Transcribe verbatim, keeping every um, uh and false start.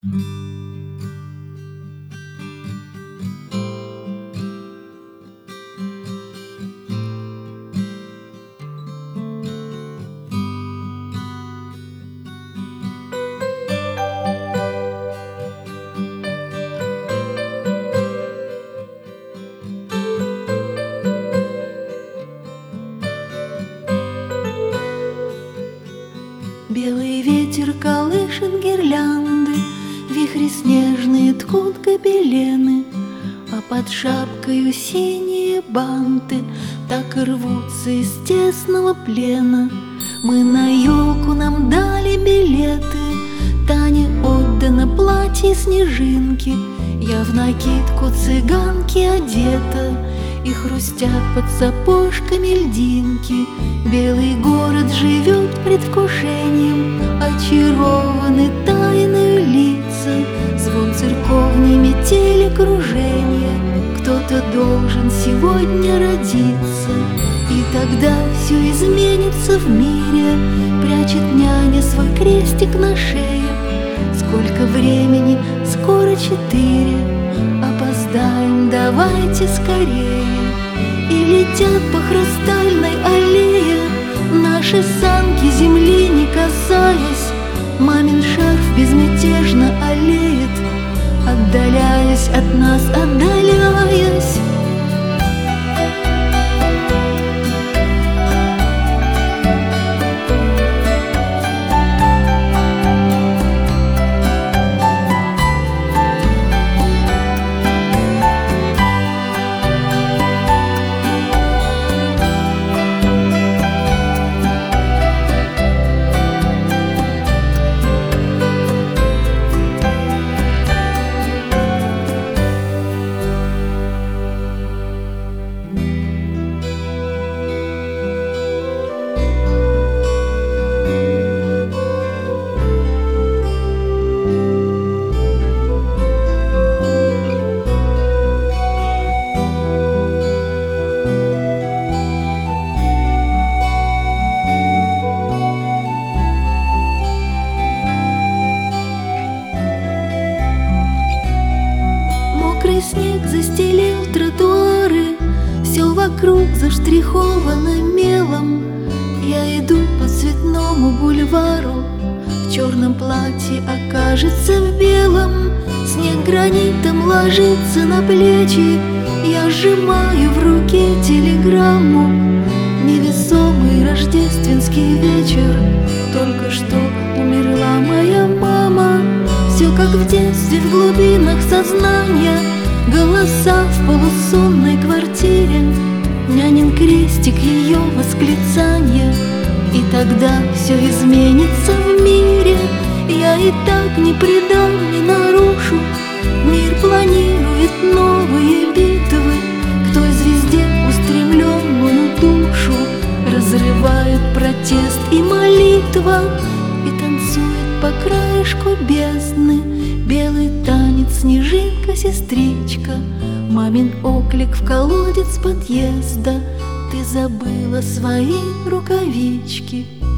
Белый ветер колышет гирлянды, вихри снежные ткут гобелены, а под шапкою синие банты так и рвутся из тесного плена. Мы на елку, нам дали билеты, Тане отдано платье снежинки, я в накидку цыганки одета, и хрустят под сапожками льдинки. Белый город живет предвкушением, очарованы тайною лица, звон церковной метели кружения. Кто-то должен сегодня родиться, и тогда все изменится в мире. Прячет няня свой крестик на шее. Сколько времени? Скоро четыре. Опоздаем, давайте скорее. И летят по хрустальной аллее наши санки, земли не касаясь. Мамин шарф безмятежно аллеет, отдаляясь от нас, отдаляясь. Снег застелил тротуары, все вокруг заштриховано мелом. Я иду по цветному бульвару, в черном платье окажется в белом. Снег гранитом ложится на плечи, я сжимаю в руке телеграмму. Невесомый рождественский вечер, только что умерла моя мама. Все как в детстве, в глубинах сознания, голоса в полусонной квартире, нянин крестик, ее восклицание. И тогда все изменится в мире. Я и так не предам, не нарушу. Мир планирует новые битвы. К той звезде устремленную душу разрывают протест и молитва. И танцует по краешку бездны белый танец снежинка, сестричка. Мамин оклик в колодец подъезда: ты забыла свои рукавички.